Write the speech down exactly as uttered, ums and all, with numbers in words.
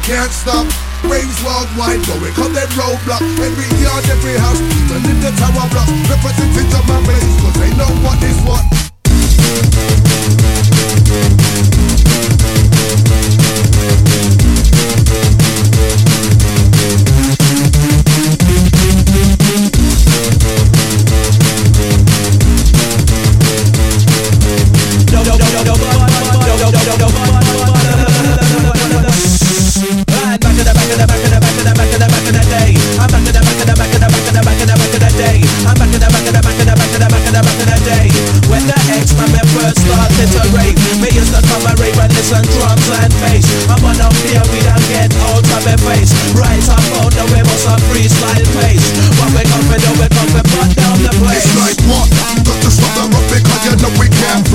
can't stop. Waves worldwide, going on them roadblock. Every yard, every house, even in the tower block. Representing to my race, cause they know what is what. And drums and bass. I'm on up here, we don't get out of a face. Right up on the way, what's a freestyle pace. What we come for, do we come for, put down the place. It's like what? Got to stop the rock because you know we can't